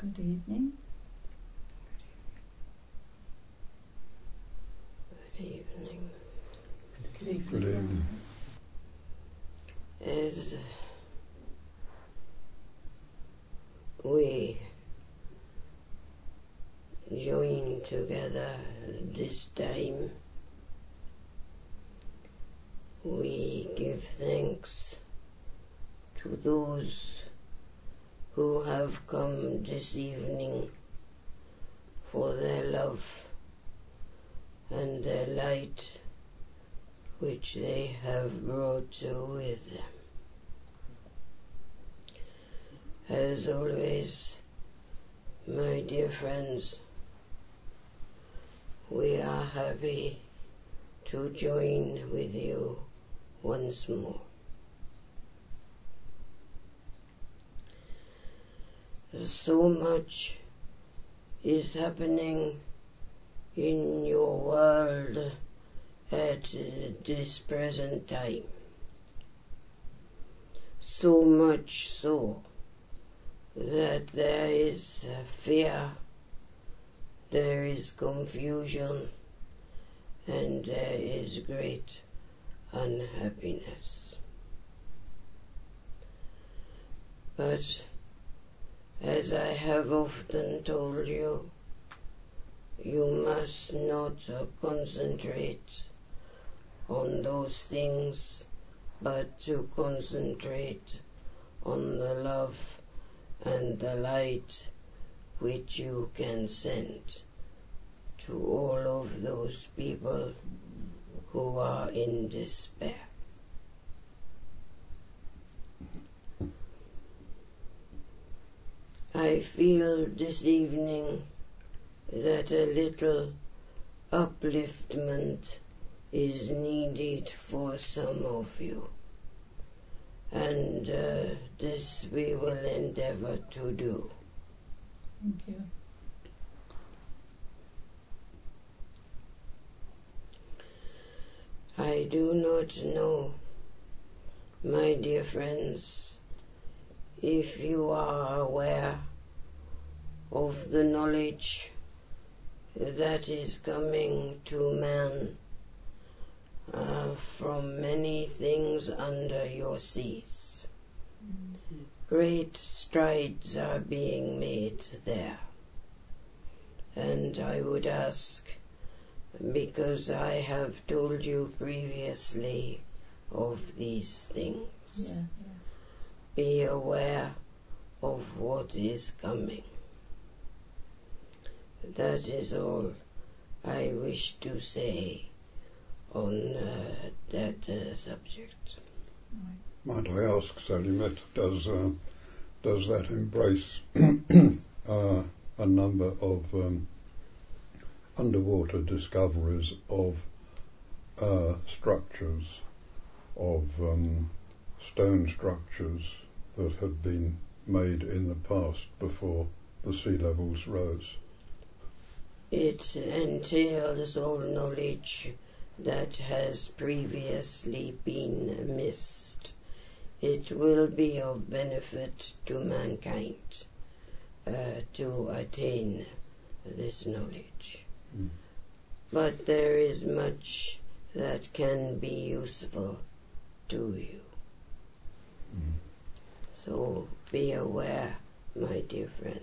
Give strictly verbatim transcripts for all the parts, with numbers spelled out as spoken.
Good evening. Good evening. Good evening. Good evening. As we join together this time, we give thanks to those who have come this evening for their love and their light which they have brought with them. As always, my dear friends, we are happy to join with you once more. So much is happening in your world at this present time. So much so that there is fear, there is confusion, and there is great unhappiness. But as I have often told you, you must not concentrate on those things, but to concentrate on the love and the light which you can send to all of those people who are in despair. I feel this evening that a little upliftment is needed for some of you, and uh, this we will endeavor to do. Thank you. I do not know, my dear friends, if you are aware of the knowledge that is coming to man uh, from many things under your seas. Mm-hmm. Great strides are being made there. And I would ask, because I have told you previously of these things, yeah, yeah. Be aware of what is coming. That is all I wish to say on uh, that uh, subject. Might I ask, Salimet, does uh, does that embrace uh, a number of um, underwater discoveries of uh, structures, of um, stone structures that had been made in the past before the sea levels rose? It entails all knowledge that has previously been missed. It will be of benefit to mankind uh, to attain this knowledge. Mm. But there is much that can be useful to you. Mm. So be aware, my dear friends.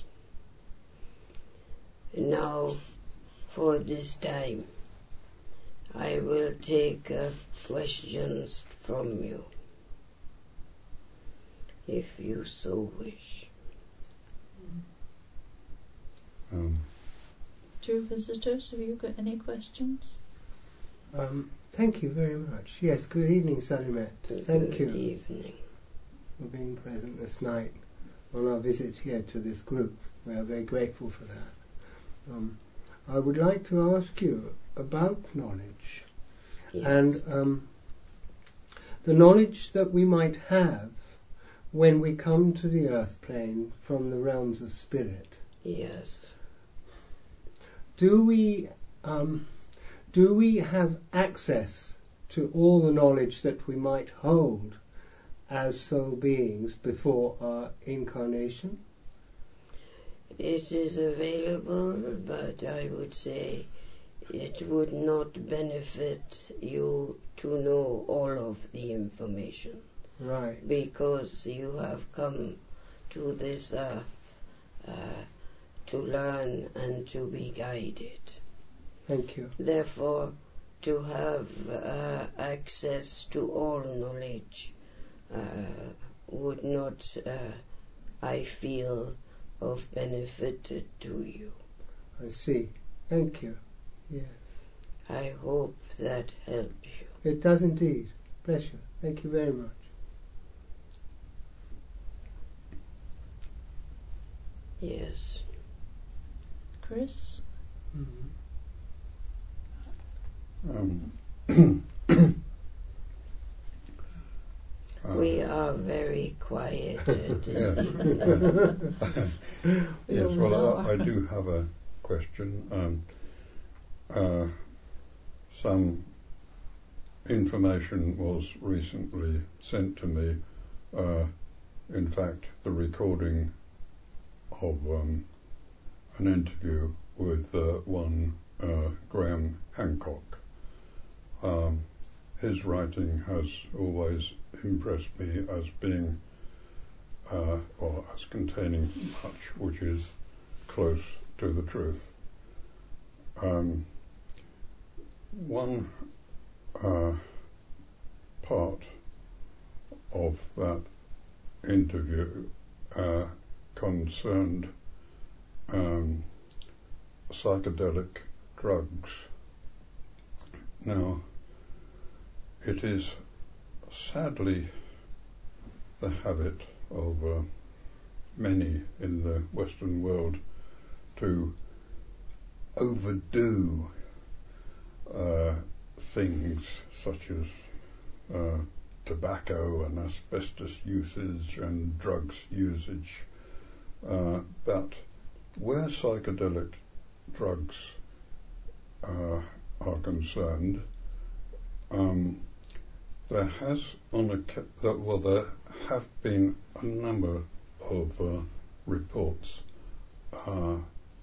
Now, for this time, I will take uh, questions from you, if you so wish. Um. True visitors, have you got any questions? Um, thank you very much. Yes, good evening, Salimet. Thank you Good evening. for being present this night on our visit here to this group. We are very grateful for that. Um, I would like to ask you about knowledge, yes. and um, the knowledge that we might have when we come to the earth plane from the realms of spirit. Yes. Do we um, do we have access to all the knowledge that we might hold as soul beings before our incarnation? It is available, but I would say it would not benefit you to know all of the information. Right. Because you have come to this earth uh, to learn and to be guided. Thank you. Therefore, to have uh, access to all knowledge uh, would not, uh, I feel, of benefit to you. I see. Thank you. Yes. I hope that helps you. It does indeed. Bless you. Thank you very much. Yes. Chris? Mm-hmm. Um, uh, we are very quiet at this yes, evening. yes, well, I, I do have a question. Um, uh, some information was recently sent to me. Uh, in fact, the recording of um, an interview with uh, one uh, Graham Hancock. Um, his writing has always impressed me as being, uh, or as containing much which is close to the truth. Um, one uh, part of that interview uh, concerned um, psychedelic drugs. Now, it is sadly the habit of uh, many in the Western world to overdo uh, things such as uh, tobacco and asbestos usage and drugs usage. Uh, but where psychedelic drugs uh, are concerned, um, there has on a that well there have been a number of uh, reports uh,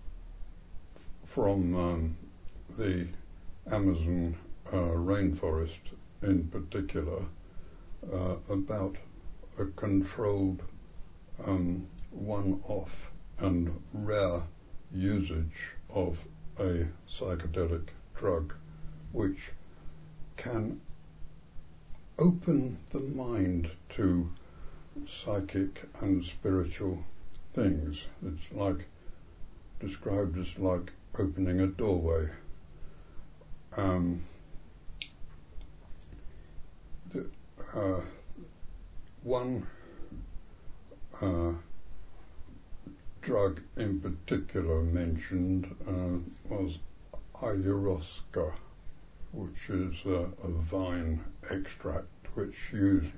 from um, the Amazon uh, rainforest in particular uh, about a controlled um, one-off and rare usage of a psychedelic drug which can open the mind to psychic and spiritual things. It's like described as like opening a doorway. Um, the, uh, one uh, drug in particular mentioned uh, was ayahuasca, which is uh, a vine extract which used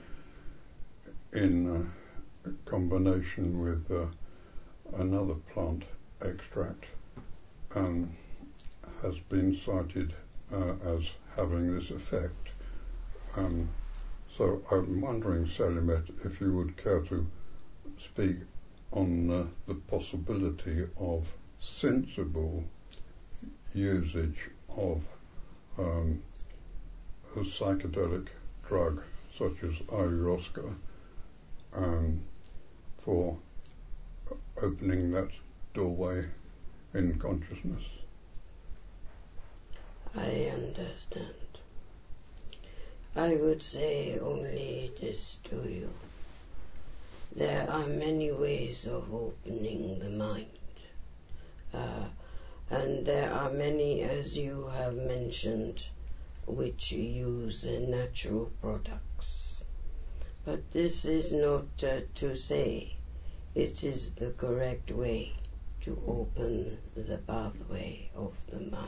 in uh, combination with uh, another plant extract um, has been cited uh, as having this effect. Um, so I'm wondering, Selimet, if you would care to speak on uh, the possibility of sensible usage of um, a psychedelic drug such as ayahuasca um, for opening that doorway in consciousness. I understand. I would say only this to you. There are many ways of opening the mind. Uh, and there are many, as you have mentioned, which use uh, natural products. But this is not uh, to say it is the correct way to open the pathway of the mind.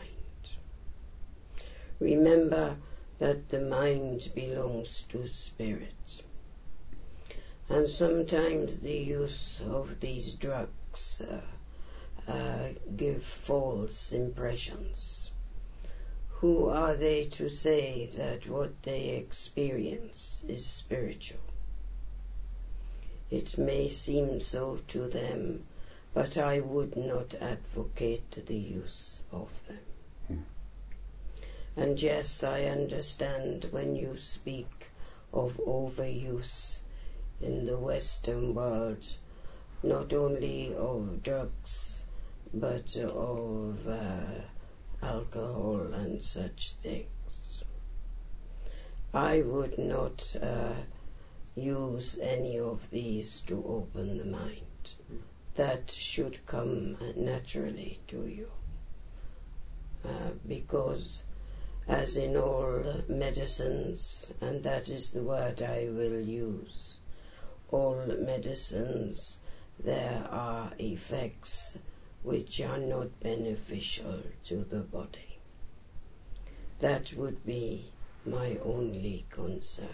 Remember that the mind belongs to spirit. And sometimes the use of these drugs uh, uh, give false impressions. Who are they to say that what they experience is spiritual? It may seem so to them, but I would not advocate the use of them. Hmm. And yes, I understand when you speak of overuse in the Western world, not only of drugs, but of uh, alcohol and such things. I would not uh, use any of these to open the mind. That should come naturally to you. Uh, because as in all medicines, and that is the word I will use, all medicines, there are effects which are not beneficial to the body. That would be my only concern.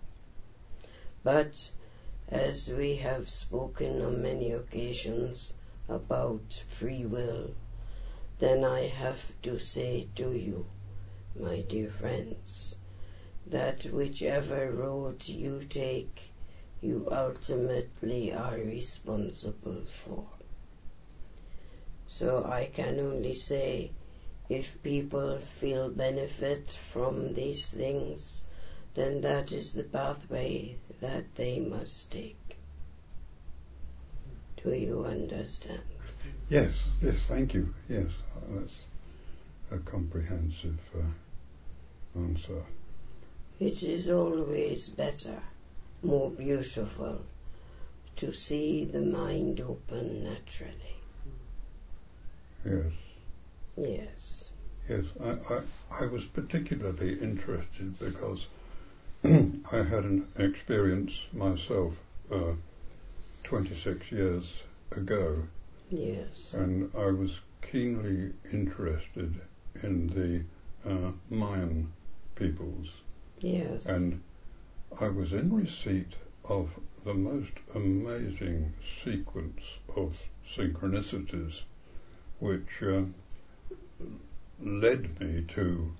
But as we have spoken on many occasions about free will, then I have to say to you, my dear friends, that whichever road you take, you ultimately are responsible for. So I can only say, if people feel benefit from these things, then that is the pathway that they must take. Do you understand? Yes, yes, thank you. Yes, that's a comprehensive uh, answer. It is always better, more beautiful, to see the mind open naturally. Yes. Yes. Yes, I, I, I was particularly interested because I had an experience myself uh, twenty-six years ago. Yes. And I was keenly interested in the uh, Mayan peoples. Yes. And I was in receipt of the most amazing sequence of synchronicities which uh, led me to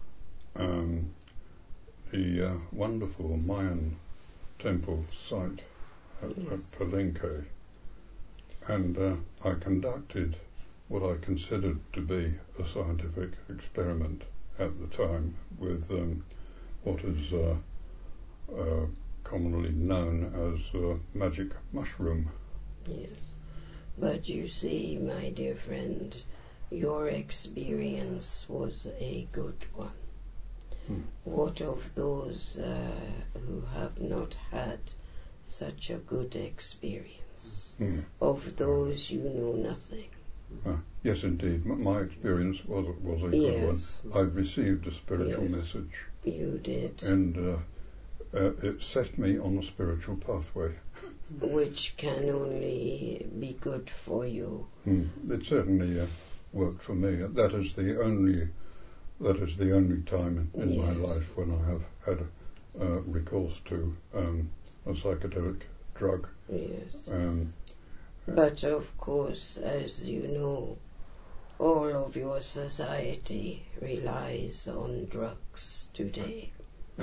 um, the uh, wonderful Mayan temple site at, Yes. at Palenque. And uh, I conducted what I considered to be a scientific experiment at the time with um, what is uh, uh, commonly known as uh, magic mushroom. Yes. But you see, my dear friend, your experience was a good one. Hmm. What of those uh, who have not had such a good experience? Hmm. Of those you know nothing. Uh, yes, indeed. M- my experience was was a good Yes. one. I received a spiritual Yes. message, You did. and uh, uh, it set me on a spiritual pathway. Which can only be good for you. Hmm. It certainly uh, worked for me. That is the only that is the only time in, in my Yes. life when I have had uh, recourse to um, a psychedelic drug. Yes. Um, But of course, as you know, all of your society relies on drugs today,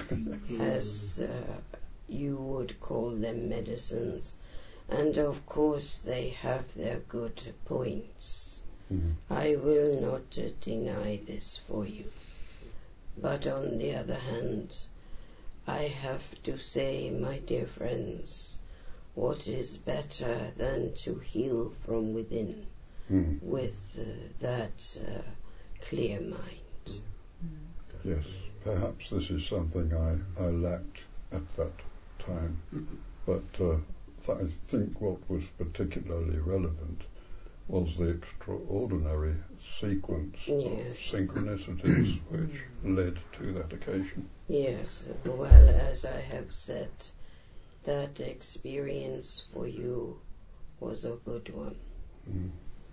as uh, you would call them medicines, and of course they have their good points. mm, I will not uh, deny this for you. But on the other hand, I have to say, my dear friends, what is better than to heal from within mm, with uh, that uh, clear mind? yes, perhaps this is something I, I lacked at that time, but uh, th- I think what was particularly relevant was the extraordinary sequence Yes. of synchronicities which led to that occasion. Yes, well, as I have said, that experience for you was a good one. Mm.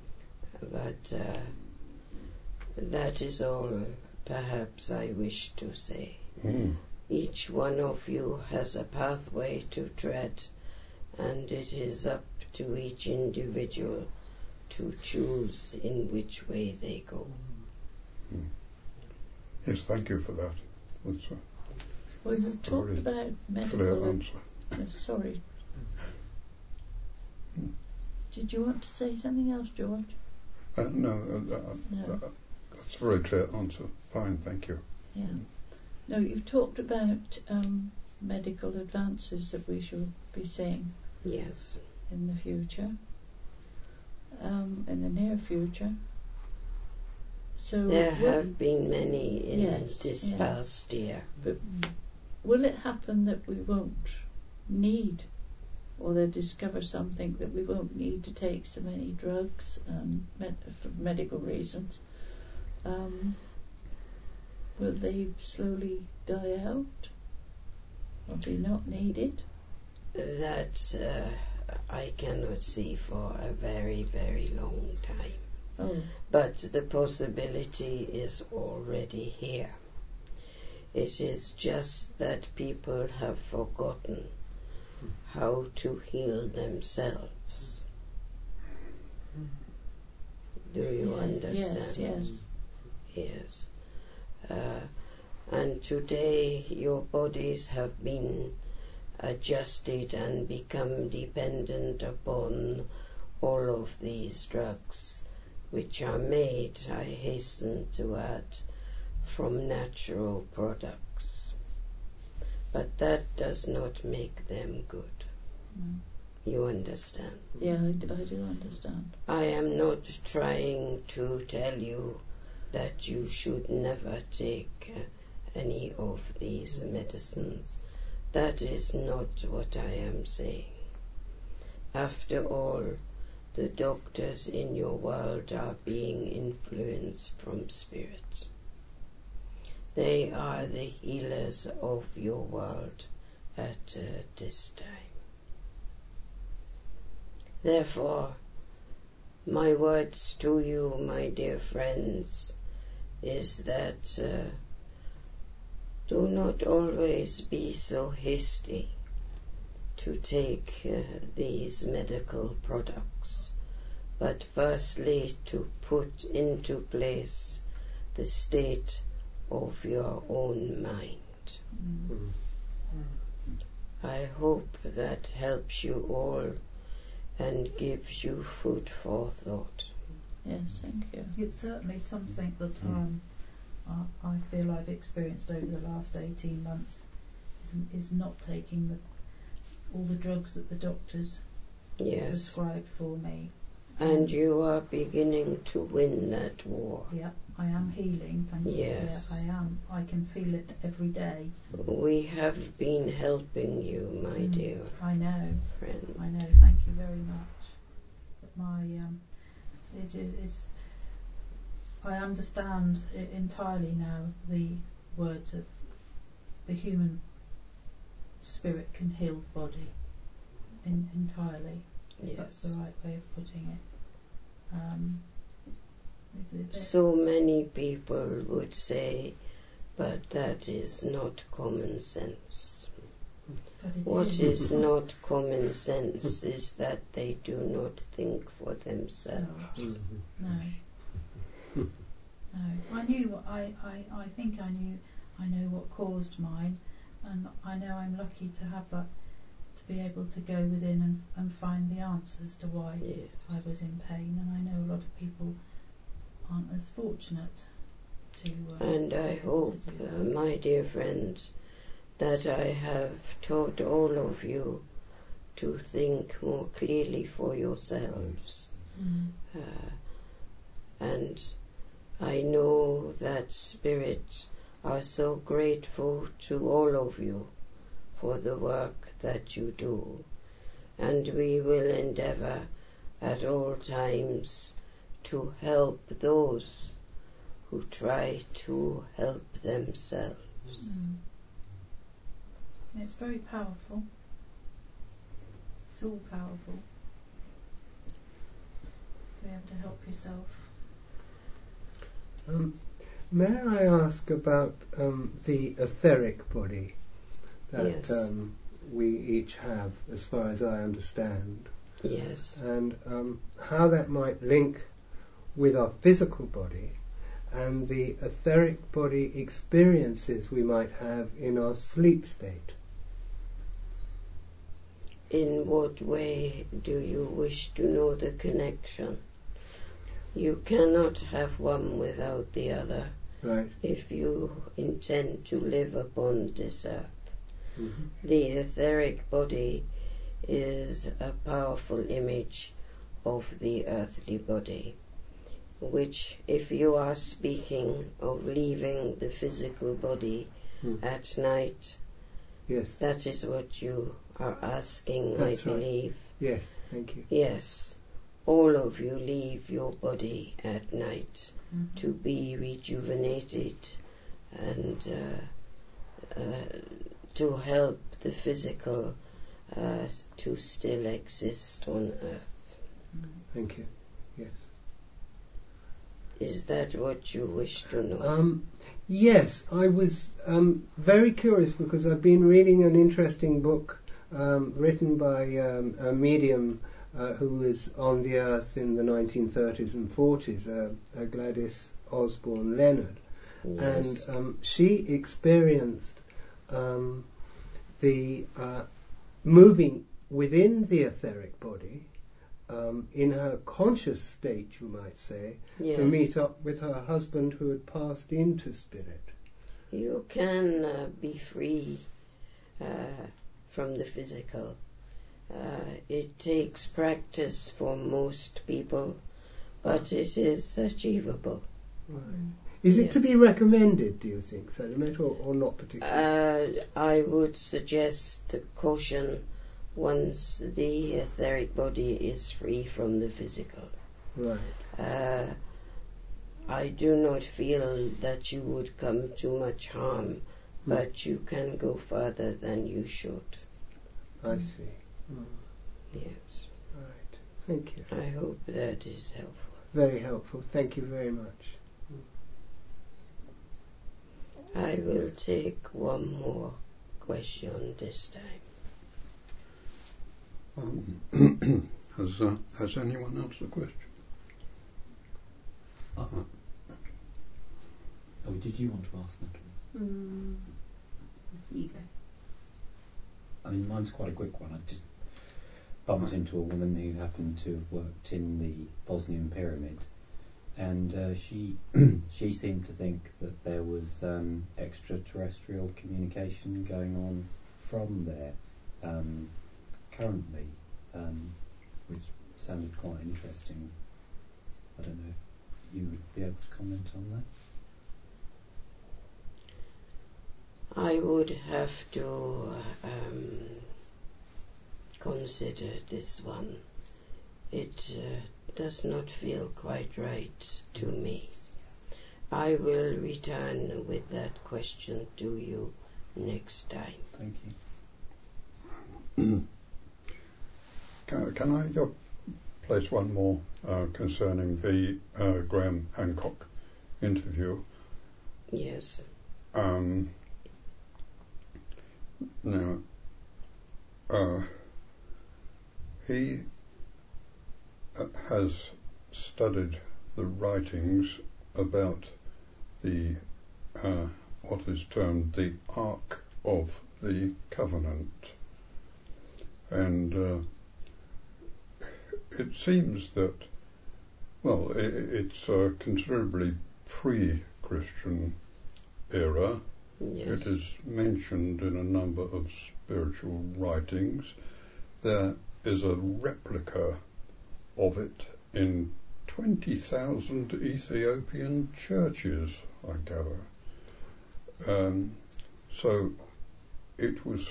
But uh, that is all perhaps I wish to say. Mm. Each one of you has a pathway to tread, and it is up to each individual to choose in which way they go. Mm. Yes, thank you for that. That's a Well, you talked very about clear medical. answer. Uh, sorry. Did you want to say something else, George? Uh, no, uh, uh, No. uh, that's a very clear answer. Fine, thank you. Yeah. No, you've talked about um, medical advances that we shall be seeing Yes. in the future, um, in the near future. So There will, have been many in Yes, this yeah. past year. but will it happen that we won't need, or they'll discover something that we won't need to take so many drugs and med- for medical reasons? Um, will they slowly die out or be not needed? That uh, I cannot see for a very, very long time. Oh, But the possibility is already here. It is just that people have forgotten how to heal themselves. Do you yeah, understand? Yes, yes. Yes. Uh, and today your bodies have been adjusted and become dependent upon all of these drugs, which are made, I hasten to add, from natural products. But that does not make them good. Mm. You understand? Yeah, I do, I do understand. I am not trying to tell you that you should never take uh, any of these medicines. That is not what I am saying. After all, the doctors in your world are being influenced from spirit. They are the healers of your world at uh, this time. Therefore, my words to you, my dear friends, is that uh, do not always be so hasty to take uh, these medical products, but firstly to put into place the state of your own mind. Mm. I hope that helps you all and gives you food for thought. Yes, thank you. It's certainly something that um, I, I feel I've experienced over the last eighteen months, is, is not taking the, all the drugs that the doctors Yes. prescribed for me. And you are beginning to win that war. Yeah, I am healing, thank you. Yes. Yeah, I am. I can feel it every day. We have been helping you, my Mm, dear I know, friend. I know, thank you very much. But my, um, it is, I understand I- entirely now the words of the human spirit can heal the body in, entirely. If that's the Yes. right way of putting it. Um, is it- So many people would say, but that is not common sense. but it What is. is not common sense is that they do not think for themselves. No. No. I knew what I, I, I think I knew I know what caused mine, and I know I'm lucky to have that, to be able to go within and, and find the answers to why Yeah. I was in pain, and I know a lot of people aren't as fortunate to uh, And be I able hope, to do uh, that. my dear friend, that I have taught all of you to think more clearly for yourselves. Mm. Uh, and I know that spirits are so grateful to all of you for the work that you do, and we will endeavor at all times to help those who try to help themselves. Mm. It's very powerful. It's all powerful. Be able to help yourself. Um, may I ask about um, the etheric body that Yes. um, we each have, as far as I understand, Yes. and um, how that might link with our physical body and the etheric body experiences we might have in our sleep state? in what way do you wish to know the connection? You cannot have one without the other. Right. If you intend to live upon this earth. Mm-hmm. The etheric body is a powerful image of the earthly body, which, if you are speaking of leaving the physical body mm. at night, yes, that is what you are asking, That's I right. believe. Yes, thank you. Yes, all of you leave your body at night Mhm. to be rejuvenated and uh, uh, to help the physical uh, to still exist on earth. Thank you. Yes. Is that what you wish to know? Um, yes, I was um, very curious because I've been reading an interesting book um, written by um, a medium uh, who was on the earth in the nineteen thirties and forties, uh, uh, Gladys Osborne Leonard. Yes. And um, she experienced um, the uh, moving within the etheric body um, in her conscious state, you might say, Yes. to meet up with her husband who had passed into spirit. You can uh, be free uh, from the physical. Uh, it takes practice for most people, but it is achievable. Right. Is it to Yes. be recommended, do you think, Sadimet, or, or not particularly? Uh, I would suggest caution once the etheric body is free from the physical. Right. Uh, I do not feel that you would come to much harm, but you can go further than you should. I see. Mm. Yes. Right. Thank you. I hope that is helpful. Very helpful. Thank you very much. I will take one more question this time. Um, has uh, has anyone else a question? Uh, oh, did you want to ask, Natalie? Mm. You go. I mean, mine's quite a quick one. I just bumped into a woman who happened to have worked in the Bosnian pyramid, and uh, she she seemed to think that there was um, extraterrestrial communication going on from there um, currently, um, which sounded quite interesting. I don't know if you would be able to comment on that. I would have to um, consider this one. It uh, does not feel quite right to me. I will return with that question to you next time. Thank you. Can, can I uh, place one more uh, concerning the uh, Graham Hancock interview? Yes. Um, now, uh, he uh, has studied the writings about the uh, what is termed the Ark of the Covenant, and uh, it seems that, well, I it's uh, considerably pre-Christian era. Yes. It is mentioned in a number of spiritual writings. There is a replica of it in twenty thousand Ethiopian churches, I gather. Um, so it was,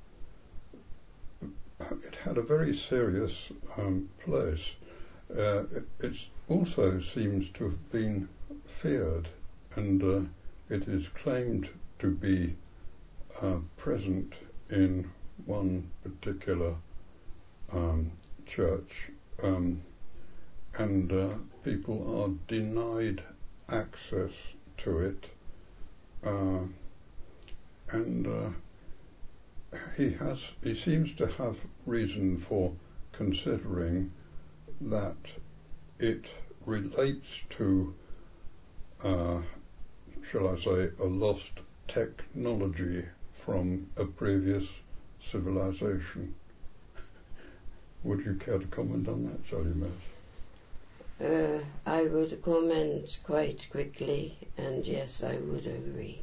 it had a very serious um, place. Uh, it it's also seems to have been feared, and uh, it is claimed to be uh, present in one particular um, church, um, and uh, people are denied access to it, uh, and uh, he has he seems to have reason for considering that it relates to uh, shall I say, a lost technology from a previous civilization. Would you care to comment on that, Sally Met? Uh, I would comment quite quickly, and yes, I would agree.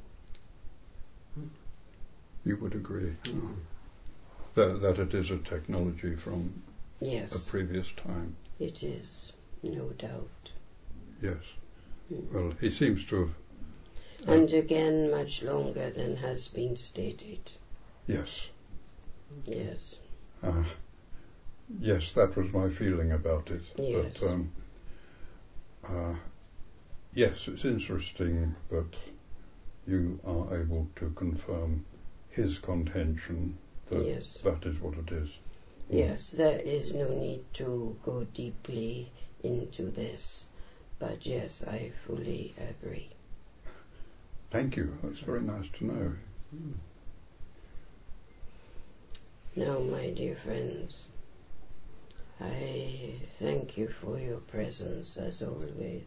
You would agree oh. that, that it is a technology from Yes. a previous time? It is, no doubt. Yes. Mm. Well, he seems to have... Uh, and again, much longer than has been stated. Yes. Yes. Uh, yes, that was my feeling about it. Yes. But, um, uh, yes, it's interesting that you are able to confirm his contention that Yes. that is what it is. Yes, there is no need to go deeply into this, but yes, I fully agree. Thank you. That's very nice to know. Mm. Now, my dear friends, I thank you for your presence as always.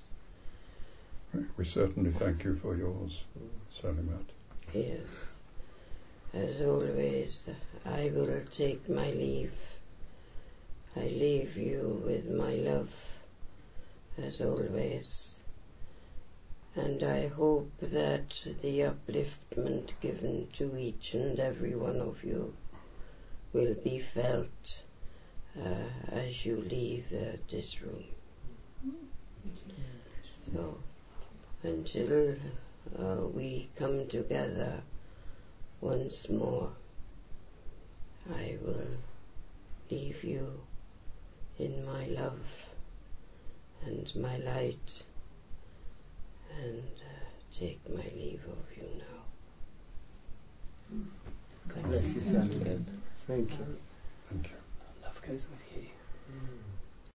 We certainly thank you for yours, Sally Met. Yes. As always, I will take my leave. I leave you with my love, as always. And I hope that the upliftment given to each and every one of you will be felt uh, as you leave uh, this room. So, until uh, we come together once more, I will leave you in my love and my light, and uh, take my leave of you now. God bless you, Sally. Thank you. Thank you. Love goes with you. Mm.